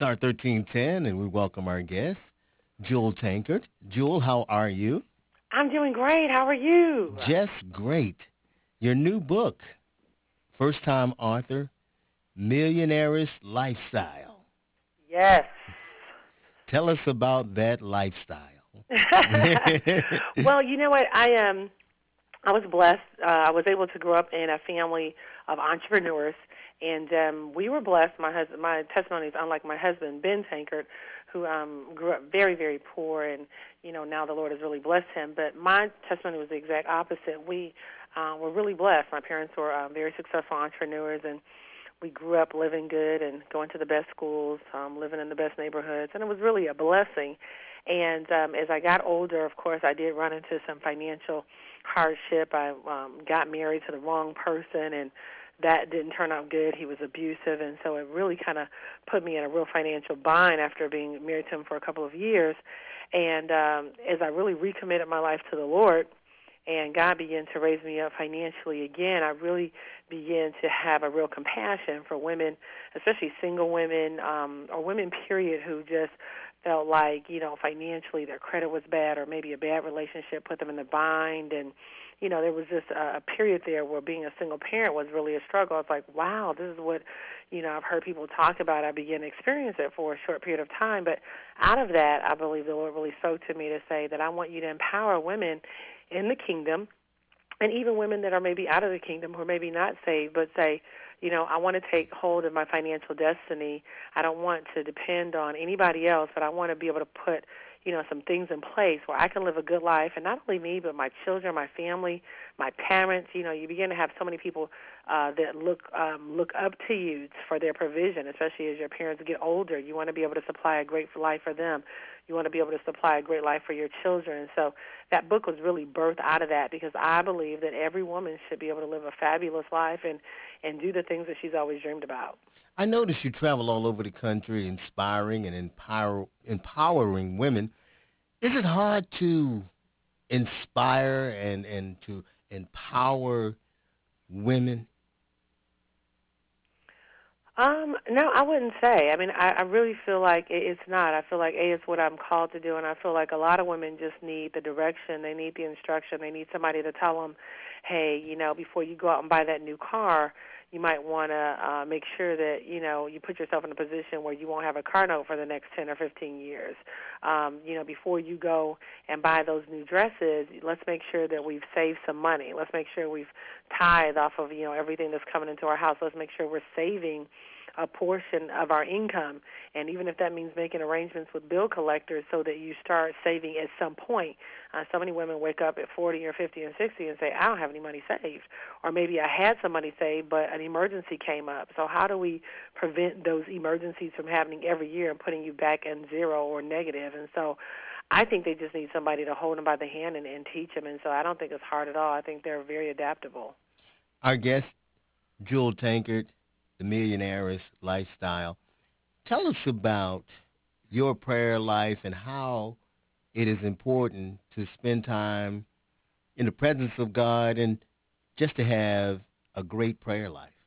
Star 1310, and we welcome our guest, Jewel Tankard. Jewel, how are you? I'm doing great. How are you? Just great. Your new book, first time author, Millionaire's Lifestyle. Yes. Tell us about that lifestyle. Well, you know what? I was blessed. I was able to grow up in a family of entrepreneurs, and we were blessed. My testimony is unlike my husband, Ben Tankard, who grew up very, very poor, and now the Lord has really blessed him. But my testimony was the exact opposite. We were really blessed. My parents were very successful entrepreneurs, and we grew up living good and going to the best schools, living in the best neighborhoods, and it was really a blessing. And as I got older, of course, I did run into some financial hardship. I got married to the wrong person, and that didn't turn out good. He was abusive, and so it really kind of put me in a real financial bind after being married to him for a couple of years. And as I really recommitted my life to the Lord, and God began to raise me up financially again, I really began to have a real compassion for women, especially single women or women, period, who just felt like, financially their credit was bad, or maybe a bad relationship put them in a bind. And, there was just a period there where being a single parent was really a struggle. It's like, wow, this is what, I've heard people talk about. I began to experience it for a short period of time. But out of that, I believe the Lord really spoke to me to say that I want you to empower women in the kingdom, and even women that are maybe out of the kingdom who are maybe not saved, but say, I want to take hold of my financial destiny. I don't want to depend on anybody else, but I want to be able to put, some things in place where I can live a good life, and not only me, but my children, my family, my parents. You begin to have so many people that look up to you for their provision, especially as your parents get older. You want to be able to supply a great life for them. You want to be able to supply a great life for your children. And so that book was really birthed out of that, because I believe that every woman should be able to live a fabulous life and do the things that she's always dreamed about. I notice you travel all over the country inspiring and empowering women. Is it hard to inspire and to empower women? No, I wouldn't say. I mean, I really feel like it's not. I feel like it's what I'm called to do, and I feel like a lot of women just need the direction. They need the instruction. They need somebody to tell them, hey, before you go out and buy that new car, you might want to make sure that you put yourself in a position where you won't have a car note for the next 10 or 15 years. Before you go and buy those new dresses, let's make sure that we've saved some money. Let's make sure we've tithe off of everything that's coming into our house. Let's make sure we're saving a portion of our income, and even if that means making arrangements with bill collectors so that you start saving at some point. So many women wake up at 40 or 50 and 60 and say, I don't have any money saved, or maybe I had some money saved but an emergency came up. So how do we prevent those emergencies from happening every year and putting you back in zero or negative? And so I think they just need somebody to hold them by the hand and teach them, and so I don't think it's hard at all. I think they're very adaptable. Our guest, Jewel Tankard, the Millionaire's Lifestyle. Tell us about your prayer life and how it is important to spend time in the presence of God and just to have a great prayer life.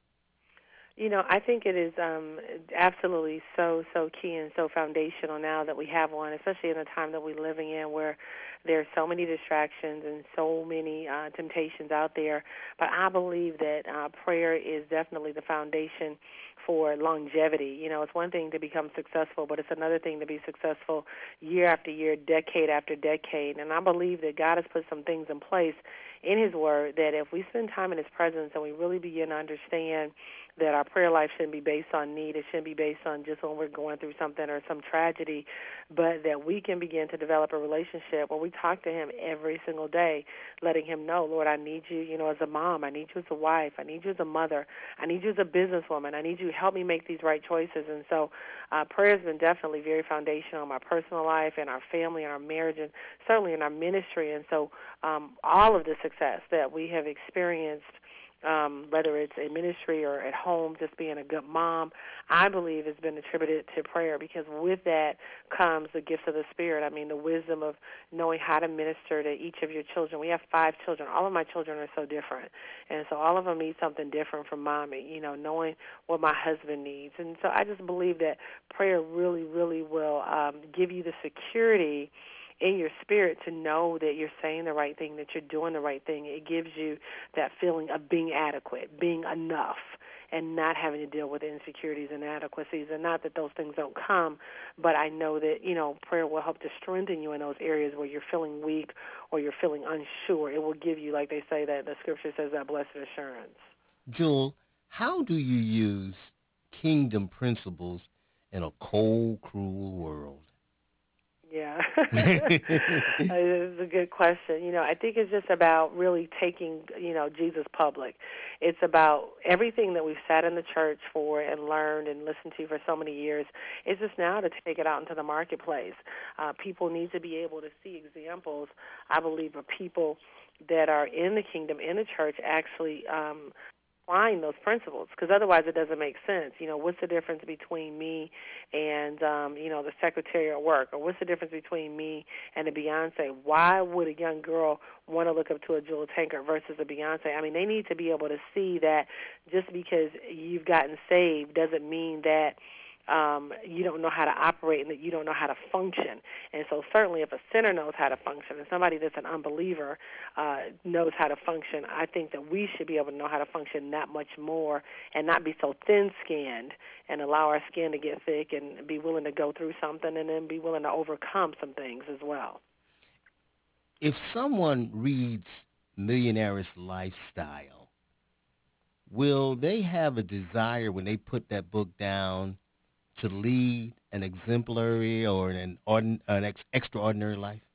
I think it is absolutely so key and so foundational now that we have one, especially in the time that we're living in, where there's so many distractions and so many temptations out there. But I believe that prayer is definitely the foundation for longevity. It's one thing to become successful, but it's another thing to be successful year after year, decade after decade. And I believe that God has put some things in place in His Word that if we spend time in His presence and we really begin to understand that our prayer life shouldn't be based on need. It shouldn't be based on just when we're going through something or some tragedy, but that we can begin to develop a relationship where we talk to Him every single day, letting Him know, Lord, I need you, as a mom. I need you as a wife. I need you as a mother. I need you as a businesswoman. I need you to help me make these right choices. And so prayer has been definitely very foundational in my personal life and our family and our marriage and certainly in our ministry. And so all of the success that we have experienced whether it's in ministry or at home, just being a good mom, I believe has been attributed to prayer, because with that comes the gifts of the Spirit. I mean, the wisdom of knowing how to minister to each of your children. We have 5 children. All of my children are so different, and so all of them need something different from mommy, knowing what my husband needs. And so I just believe that prayer really, really will give you the security in your spirit to know that you're saying the right thing, that you're doing the right thing. It gives you that feeling of being adequate, being enough, and not having to deal with insecurities and inadequacies. And not that those things don't come, but I know that, prayer will help to strengthen you in those areas where you're feeling weak or you're feeling unsure. It will give you, like they say, that the scripture says, that blessed assurance. Jewel, how do you use kingdom principles in a cold, cruel world? Yeah, it's a good question. I think it's just about really taking, Jesus public. It's about everything that we've sat in the church for and learned and listened to for so many years. It's just now to take it out into the marketplace. People need to be able to see examples, I believe, of people that are in the kingdom, in the church, actually applying those principles, because otherwise it doesn't make sense. What's the difference between me and the secretary at work, or what's the difference between me and a Beyonce? Why would a young girl want to look up to a Jewel Tankard versus a Beyonce? I mean, they need to be able to see that just because you've gotten saved doesn't mean that you don't know how to operate and that you don't know how to function. And so certainly if a sinner knows how to function and somebody that's an unbeliever knows how to function, I think that we should be able to know how to function that much more and not be so thin-skinned and allow our skin to get thick and be willing to go through something and then be willing to overcome some things as well. If someone reads Millionaire's Lifestyle, will they have a desire when they put that book down to lead an exemplary or an extraordinary life?